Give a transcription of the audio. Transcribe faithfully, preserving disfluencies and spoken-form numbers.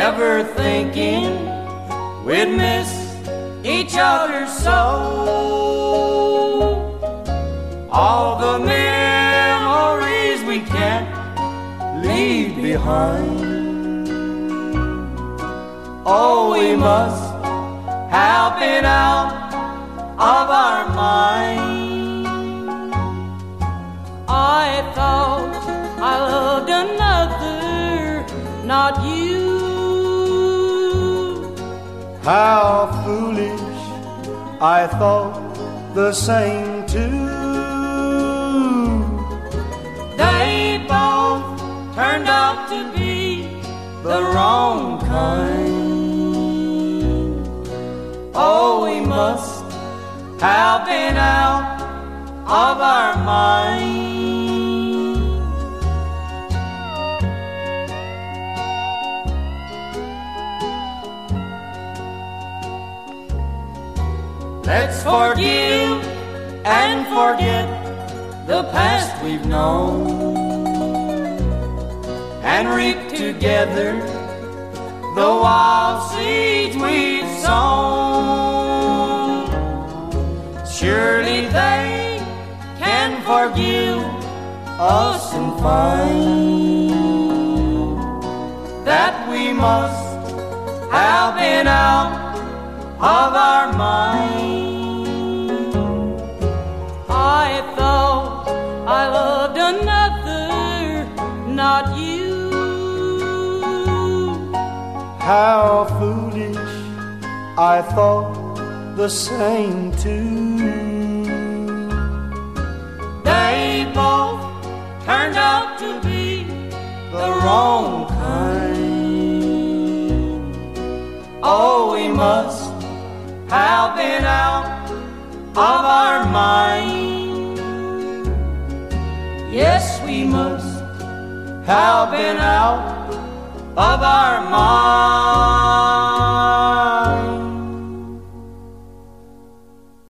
Never thinking we'd miss each other so. All the memories we can't leave behind. Oh, we must have been out of our mind. I thought I loved another, not you. How foolish, I thought the same too. They both turned out to be the wrong kind. Oh, we must have been out of our mind. Let's forgive and forget the past we've known, and reap together the wild seeds we've sown. Surely they can forgive us and find that we must have been out of our mind. I thought I loved another, not you. How foolish, I thought the same too. They both turned out to be the wrong kind. Oh, we must have been out of our mind. Yes, we must have been out of our mind.